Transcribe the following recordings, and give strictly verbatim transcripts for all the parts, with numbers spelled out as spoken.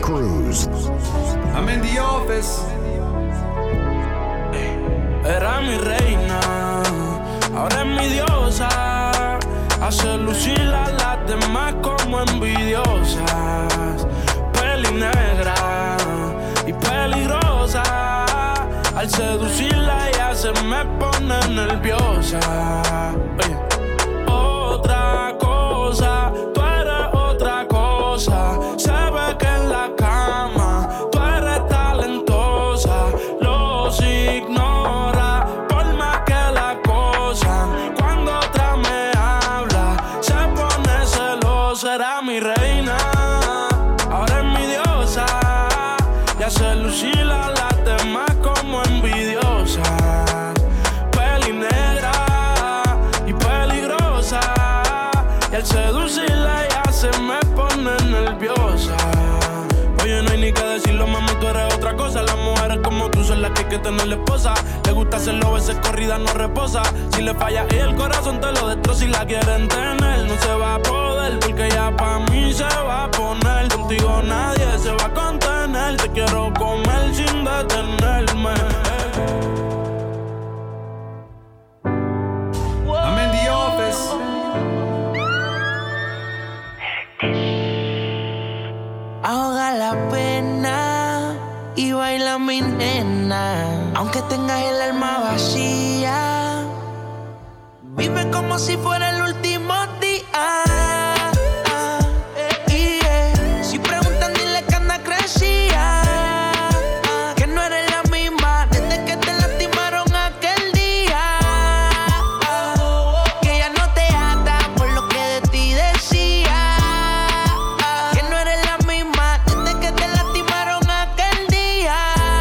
Cruz. I'm in the office. Era mi reina, ahora es mi diosa. Hace lucir a las demás como envidiosas. Peli negra y peligrosa. Al seducirla ella se me pone nerviosa. Oye. Otra cosa, tú eres otra cosa. Se ve que en la cama tú eres talentosa. Los ignora por más que la acosan. Cuando otra me habla se pone celosa. Era mi reina, ahora es mi diosa. Y hace lucir a las demás como envidiosa. Peli negra y peligrosa. Y al seducirla ella se me pone nerviosa. Oye, no hay ni que decirlo, mami, tú eres otra cosa. Las mujeres como tú son las que hay que tener esposa. Le gusta hacerlo, veces corrida no reposa. Si le falla y el corazón te lo destroza. Si la quieren tener, no se va a poder. Porque ya pa' mí se va a poner. Contigo nadie se va a contener. Te quiero comer sin detenerme. I'm in the office. Ahoga la pena y baila mi nena. Aunque tengas el alma vacía, vive como si fuera el último día. Yeah. Si preguntan, dile que anda crecía. Que no eres la misma desde que te lastimaron aquel día. Que ya no te ata por lo que de ti decía. Que no eres la misma desde que te lastimaron aquel día.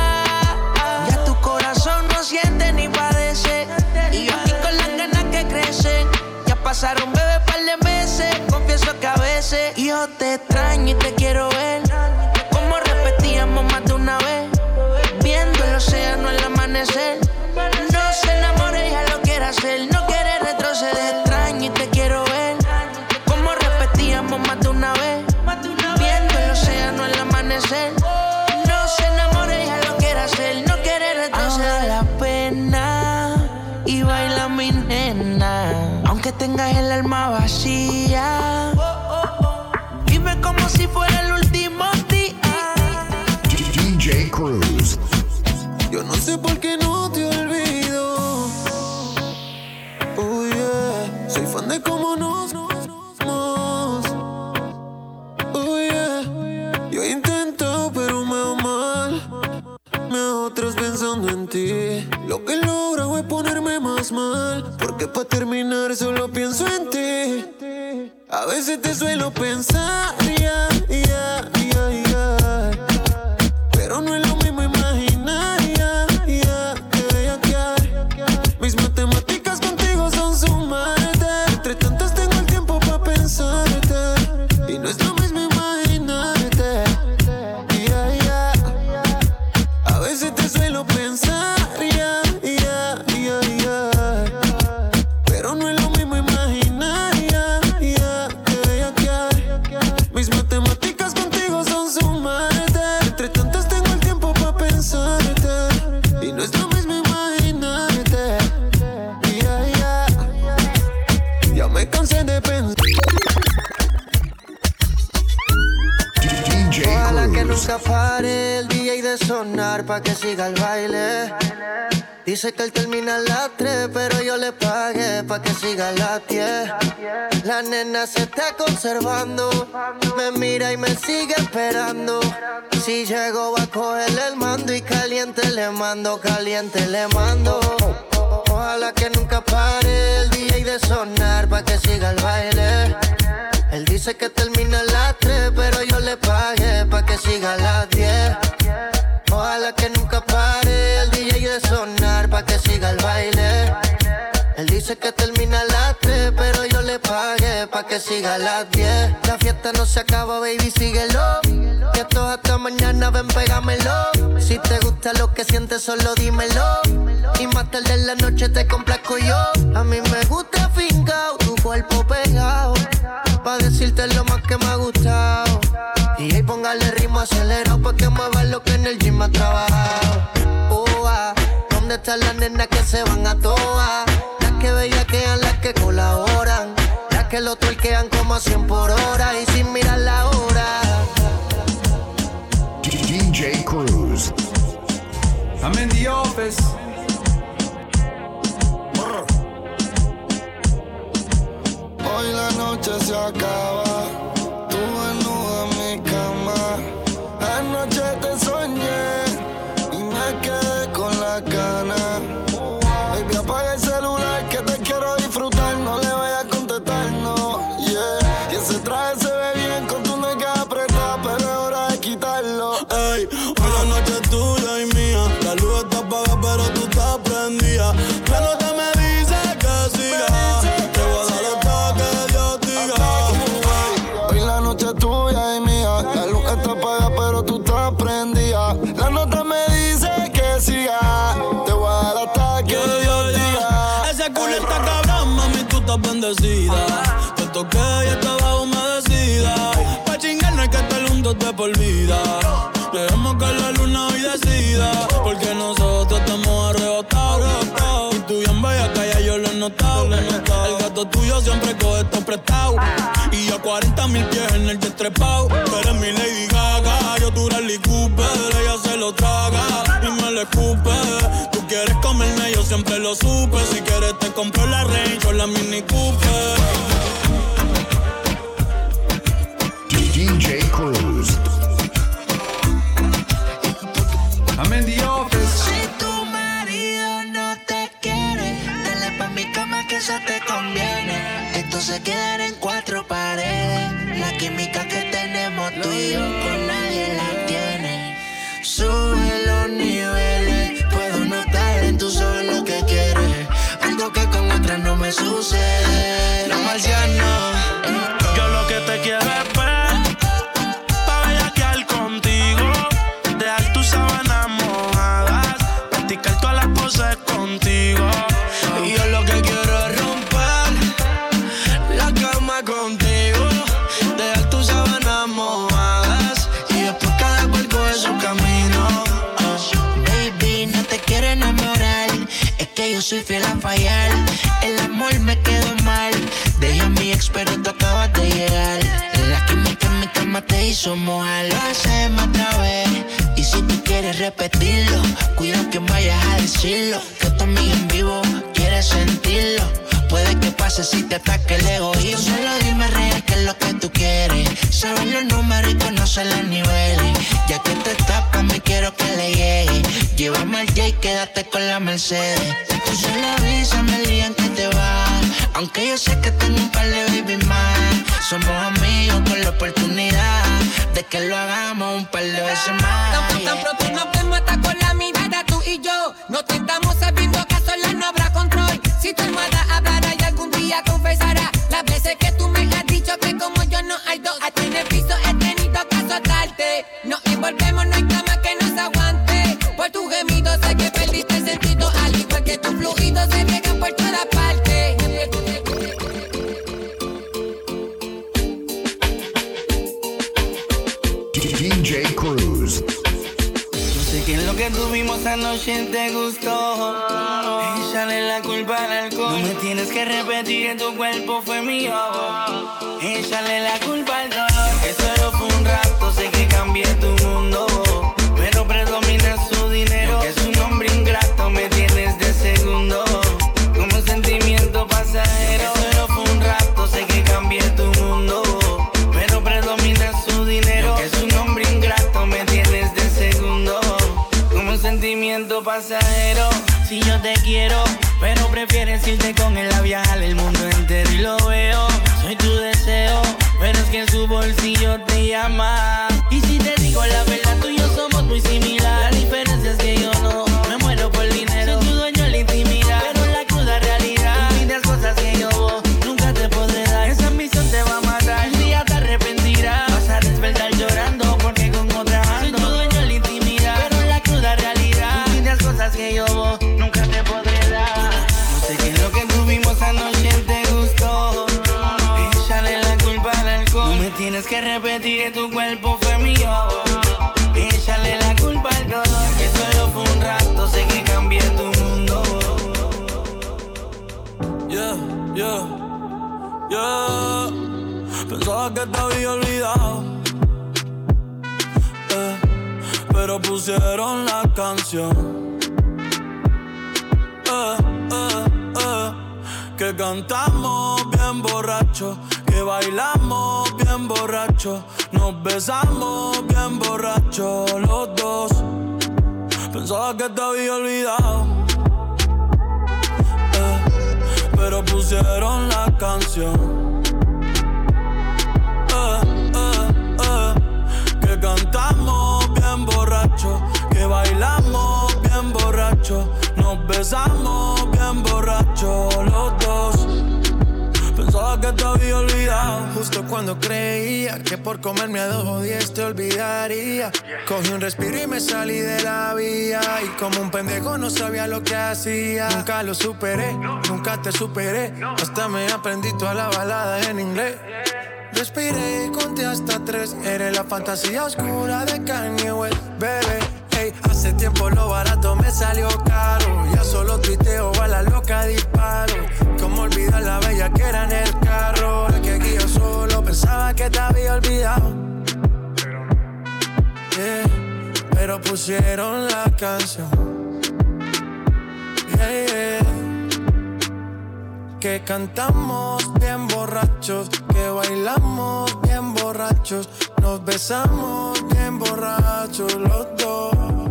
Ya tu corazón no siente ni padece. Y yo aquí con las ganas que crecen. Ya pasaron, bebé, par de meses. Confieso que a veces yo te extraño y te quiero ver. Como repetíamos más de una vez. Viendo el océano al amanecer. No se enamore, ya lo quiere hacer. No quiere retroceder, extraño y te quiero ver. Como repetíamos más de una vez. Viendo el océano al amanecer. No se enamore, ya lo quiere hacer. No quiere retroceder. Ahoga la pena y baila mi nena. Aunque tengas el alma vacía, vive como si fuera el último día. D J Cruz. Yo no sé por qué no te olvido. Oh yeah, soy fan de cómo nos nos. Oh yeah, yo he intentado pero me va mal. Me hago otras pensando en ti. Lo que logro es ponerme más mal. Porque para terminar solo pienso en ti. A veces te suelo pensar, ya, ya, ya, ya. Pero no es lo mismo imaginar, ya, ya, que bellaquear. Mis matemáticas contigo son sumarte. Entre tantas tengo el tiempo para pensarte. Y no es lo mismo imaginarte, ya, ya. A veces te suelo pensar, ya, ya, ya, ya. Pero no es lo mismo imaginar, ya, ya, que bellaquear. Mis matemáticas contigo son sumarte. Entre tantas tengo el tiempo para pensarte. Y no es lo mismo imaginarte, ya, ya. Ya me cansé de pensar. D J Ojalá que Cruz. nunca pare el D J de sonar pa' que siga el baile. Dice que él termina a las tres, pero yo le pagué pa' que siga a las diez. La nena se está conservando, me mira y me sigue esperando. Si llego va a coger el mando y caliente le mando, caliente le mando. Ojalá que nunca pare el D J de sonar pa' que siga el baile. Él dice que termina a las tres, pero yo le pagué pa' que siga a las diez. Ojalá que nunca pare el D J de sonar pa' que siga el baile. Él dice que termina a las tres, pero yo le pagué pa' que siga a las diez. La fiesta no se acaba, baby, síguelo. Que esto hasta mañana, ven, pégamelo. Si te gusta lo que sientes, solo dímelo. Y más tarde en la noche te complazco yo. A mí me gusta fincao, tu cuerpo pegado. Pa' decirte lo más que me ha gustado. Y ahí póngale ritmo acelerado. me ha trabajado. Oh, ah, ¿dónde están las nenas que se van a toa? Las que bellaquean, las que colaboran, las que lo tuerquean como a cien por hora y sin mirar la hora. D J Cruz. I'm in the office. Hoy la noche se acaba, tú desnuda en mi cama. Anoche te soñé y me quedé con la gana. Baby, apaga el celular que te quiero disfrutar. No le vayas a contestar, no, yeah. Y ese traje se ve bien con tu nalga apretada, pero es hora de quitarlo. Ey, hoy la noche es tuya y mía. La luz está apagada pero tú estás prendida. La nota me dice que siga. Te voy a dar hasta que Dios diga. Hoy la noche es tuya y mía. La luz está apagada pero tú estás prendida. La nota me dice que siga. Te voy a dar hasta que Dios diga. Ese culo está cabrón, mami, tú estás bendecida. Te toqué y estaba humedecida. Pa' chingar no hay que estar juntos de por vida. Dejemos que la luna hoy decida, porque nosotros estamos arrebatados. Y tú bien bella que ya yo lo he notado. El gato tuyo siempre coge esto prestado. Y a cuarenta mil pies en el jet trepao. Tú eres mi Lady Gaga, yo tu Bradley Cooper. Ella se lo traga y me lo escupe. Tú quieres comerme, yo siempre lo supe. Si quieres te compro la Range o la Mini Cooper. D J Cruz. I'm in the office. Si tu marido no te quiere, dale pa' mi cama que eso te conviene. Esto se quedará en cuatro paredes. La química que tenemos tú y yo con nadie la tiene. Sube los niveles, puedo notar en tus ojos lo que quieres. Algo que con otras no me sucede. No marciano, yo lo que te quiero es ver, pa' bellaquear contigo, dejar tus sábanas mojadas, practicar todas las poses contigo. Y yo lo que quiero es romper la cama contigo, dejar tus sábanas mojadas y después cada cual coge su camino. Baby, no te quiero enamorar, es que yo soy fiel a fallar. El amor me quedó mal, dejé a mi ex pero tú acabas de llegar. La química en mi cama te hizo mojar. Lo hacemos otra vez, y si tú quieres repetirlo, cuida que vayas a decirlo. Que tu amiga en vivo quiere sentirlo. Puede que pase si te ataque el egoísmo. Solo dime real qué es lo que tú quieres. Saber los números y conocer los niveles. Ya que tú estás pa' mí quiero que le llegue. Llévame al J y quédate con la Mercedes. Tú solo avísame el día en que te vas. Aunque yo sé que tengo un par de baby más. Somos amigos con la oportunidad de que lo hagamos un par de veces más. Tan, tan pronto nos vemos hasta con la mirada tú y yo. No te estamos sabiendo que a solas no habrá control. Si tu almohada hablará y algún día confesará las veces que tú me has dicho que como yo no hay dos. A ti en el piso he tenido que azotarte. Nos envolvemos, no hay cama que nos aguante. Por tu gemido sé que perdiste el sentido. Al igual que tus fluidos se riegan por toda parte. D J Cruz. No sé qué es lo que tuvimos anoche te gustó. Échale la culpa al alcohol. No me tienes que repetir que tu cuerpo fue mío. Échale la culpa al dolor. Que solo fue un rato, sé que cambié tu mundo. Pero predomina su dinero. Que es un hombre ingrato, me tienes de segundo. Como un sentimiento pasajero. Que solo fue un rato, sé que cambié tu mundo. Pero predomina su dinero. Que es un hombre ingrato, me tienes de segundo. Como un sentimiento pasajero. Si yo te quiero, pero prefieres irte con él a viajar el mundo entero y lo veo. Soy tu deseo, pero es que en su bolsillo te llama. Y si te digo la verdad, tú y yo somos muy similar. La diferencia es que yo no me muero por dinero. Soy tu dueño en la intimidad, pero en la cruda realidad. Tú pides cosas que yo vos nunca te podré dar. Esa ambición te va a matar, un día te arrepentirás. Vas a despertar llorando porque con otra ando. Soy tu dueño en la intimidad, pero en la cruda realidad. Tú pides cosas que yo vos nunca te podré dar. No sé qué es lo que tuvimos anoche te gustó. Échale la culpa al alcohol. No me tienes que repetir que tu cuerpo fue mío. Échale la culpa el dolor, que solo fue un rato, sé que cambié tu mundo. Yeah, yeah, yeah. Pensaba que te había olvidado, eh, pero pusieron la canción, eh, eh, eh, que cantamos bien borrachos, que bailamos bien borrachos, nos besamos bien borrachos los dos. Pensaba que te había olvidado, eh, pero pusieron la canción, eh, eh, eh, que cantamos bien borrachos, que bailamos bien borrachos, nos besamos bien borrachos los dos. Pensaba que te había olvidado. Justo cuando creía que por comerme a dos o diez te olvidaría, cogí un respiro y me salí de la vía. Y como un pendejo no sabía lo que hacía. Nunca lo superé, nunca te superé. Hasta me aprendí toda la balada en inglés. Respiré y conté hasta tres. Eres la fantasía oscura de Kanye West, bebé. Hey, hace tiempo lo barato me salió caro. Ya solo tuiteo, a la loca disparo. Cómo olvidar la bella que era en el carro. La que aquí yo solo pensaba que te había olvidado. Yeah, pero pusieron la canción. Yeah, yeah. Que cantamos bien borrachos, que bailamos bien borrachos, nos besamos bien borrachos los dos.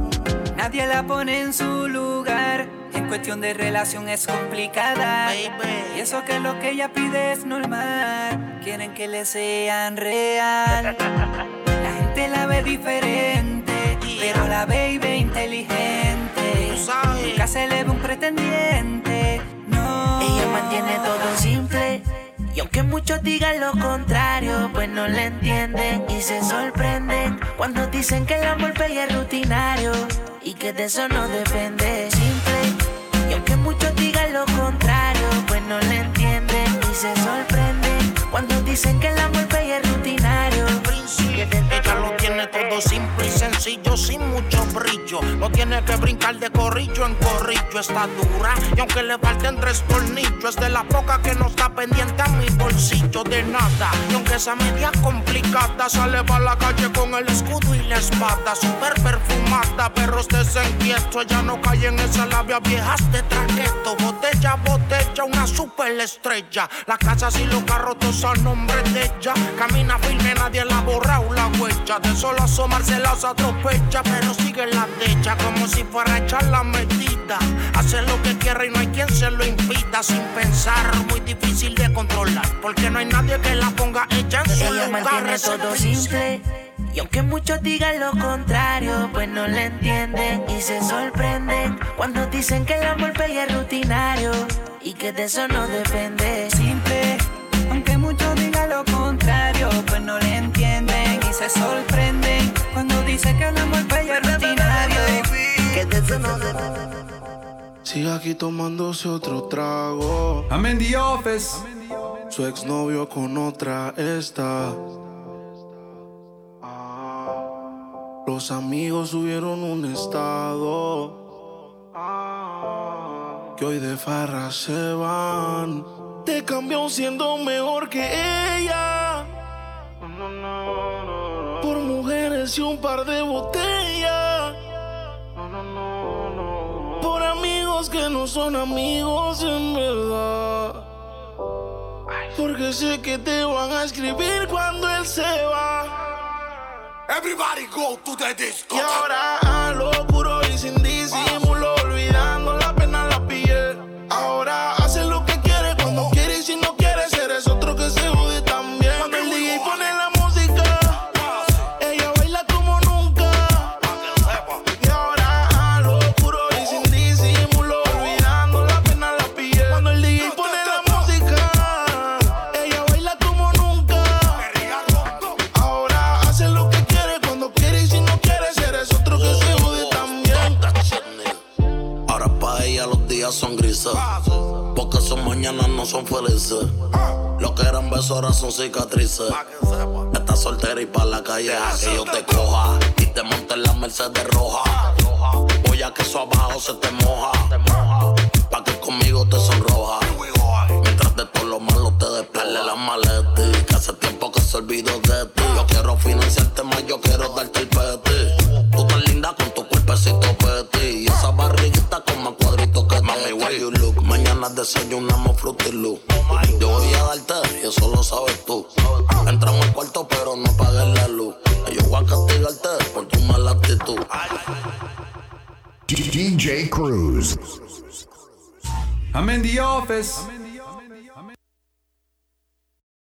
Nadie la pone en su lugar, en cuestión de relación es complicada, baby. Y eso que lo que ella pide es normal, quieren que le sean real. La gente la ve diferente, pero la baby inteligente, nunca se le ve un pretendiente, no. Ella mantiene todo simple, y aunque muchos digan lo contrario, pues no le entienden y se sorprenden cuando dicen que el amor bello es rutinario y que de eso no depende. Simple, y aunque muchos digan lo contrario, pues no le entienden y se sorprenden cuando dicen que el amor bello es rutinario. Ella lo tiene todo simple y sencillo, sin mucho brillo. No tiene que brincar de corrillo en corrillo. Está dura y aunque le falten tres tornillos, es de la poca que no está pendiente a mi bolsillo de nada. Y aunque esa media complicada, sale pa' la calle con el escudo y la espada. Súper perfumada, pero estés inquieto. Ella no cae en esas labias viejas de traqueto. Botella, botella, una super estrella. Las casas y los carros todos a nombre de ella. Camina firme, nadie la borra o la huella. De solo asomarse las atropella, pero sigue la de ella como si fuera a echar la medida. Hace lo que quiere y no hay quien se lo impida. Sin pensar, muy difícil de controlar, porque no hay nadie que la ponga ella en su Ella lugar. mantiene todo simple, y aunque muchos digan lo contrario, pues no le entienden y se sorprenden cuando dicen que el amor bello es rutinario y que de eso no depende. Simple, aunque muchos digan lo contrario, pues no le entienden y se sorprenden cuando dicen que el amor bello es rutinario, que de eso no depende. Sigue aquí tomándose otro trago. I'm in the office. Su exnovio con otra está. Los amigos subieron un estado que hoy de farra se van. Te cambió siendo mejor que ella, por mujeres y un par de botellas, por amigos que no son amigos en verdad. Porque sé que te van a escribir cuando él se va. Everybody go to the disco. Y ahora a lo puro y sin disimulo, olvidando la pena la piel. Ahora hace lo que quiere cuando quiere y si no quiere, eres otro que se jode también. Cuando el D J pone la música, ella baila como nunca. Y ahora a lo puro y sin disimulo, olvidando la pena la piel. Cuando el D J pone la música, ella baila como nunca. Ahora hace lo que quiere cuando quiere y si no quiere, eres otro que se jode también. Ahora pa' ella los días son grises, porque sus mañanas no son felices. Lo que eran besos ahora son cicatrices. Estás soltera y pa' la calle deja que yo te coja y te monte en la Mercedes roja. Voy a que eso abajo se te moja, pa' que conmigo te sonroja. Mientras de todo lo malo te despele la maleta, que hace tiempo que se olvidó de ti. Yo quiero financiarte más, yo quiero darte el peti. Tú tan linda con tu cuerpecito peti y esa barriguita con más cuadritos que mami, where you look. Mañana desayunamos Fruity Loop. Yo voy a darte y eso lo sabes tú. Entramos al cuarto pero no apagues la luz. Yo voy a castigarte por tu mala actitud. D J Cruz. I'm in the office.